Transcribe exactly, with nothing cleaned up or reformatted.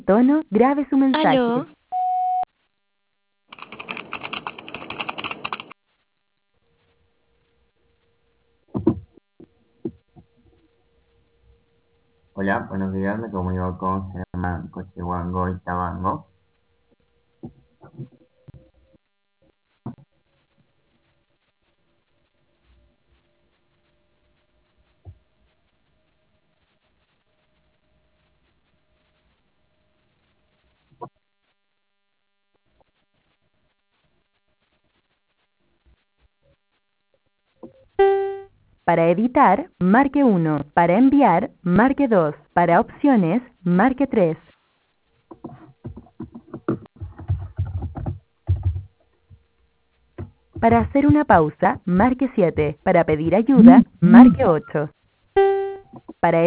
tono, grabe su mensaje. Aló, Hola, buenos días, me comunico con Germán Cochewango y Tabango. Para editar, marque uno. Para enviar, marque dos. Para opciones, marque tres. Para hacer una pausa, marque siete. Para pedir ayuda, marque ocho. Para